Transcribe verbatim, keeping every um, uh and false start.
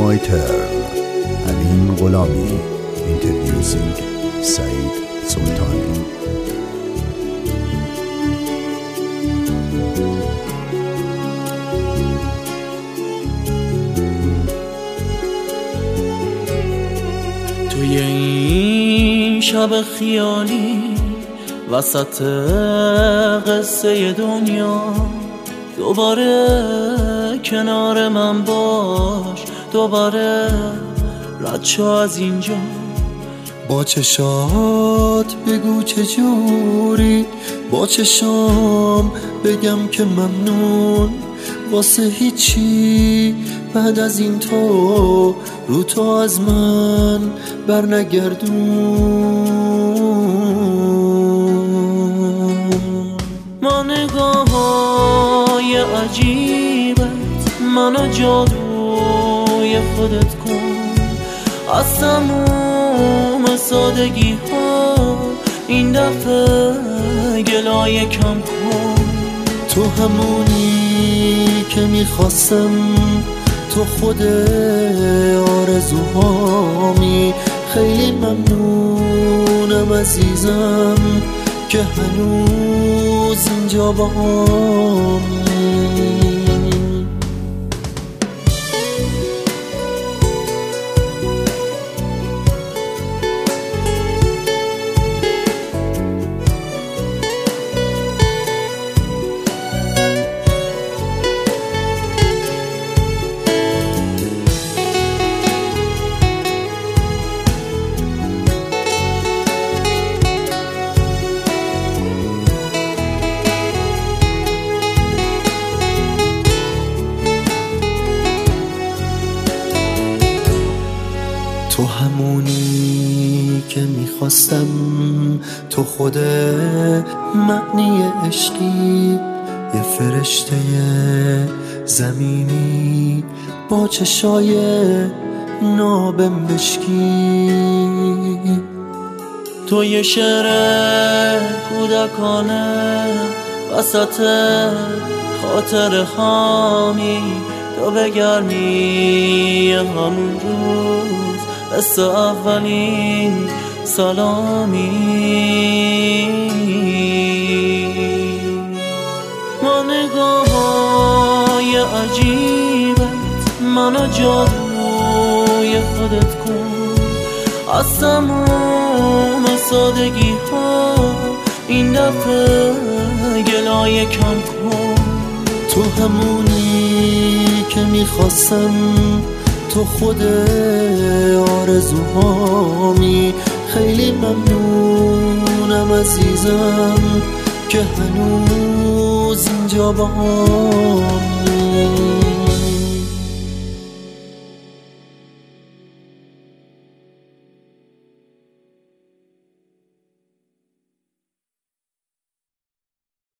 My Turn. علیم غلامی. Introducing سعید سلطانی. توی این شب خیالی وسط قصه دنیا دوباره کنار من باش، دوباره رد شو از اینجا. با چشات بگو چجوری، با چشام بگم که ممنون واسه هیچی بعد از این تو رو تو از من بر نگردون. ما نگاه های عجیبت منو جادوی خودت کن، از تموم سادگی ها این دفعه گلایه کم کن. تو همونی که میخواستم، تو خود آرزوهامی. خیلی ممنونم عزیزم که هنوز اینجا باهامی. تو همونی که میخواستم، تو خود معنی عشقی. یه فرشته زمینی با چشای نابم بشکی. تو یه شعر کودکانه وسط خاطر خامی، تو بگرمی همون روز قصه اولین سلامی. ما نگاه های عجیبت منو جادوی خودت کن، از تموم سادگی ها این دفعه گلایه کم کن. تو همونی که میخواستم، تو خود آرزوهامی. خیلی ممنونم عزیزم که هنوز اینجا باهامی.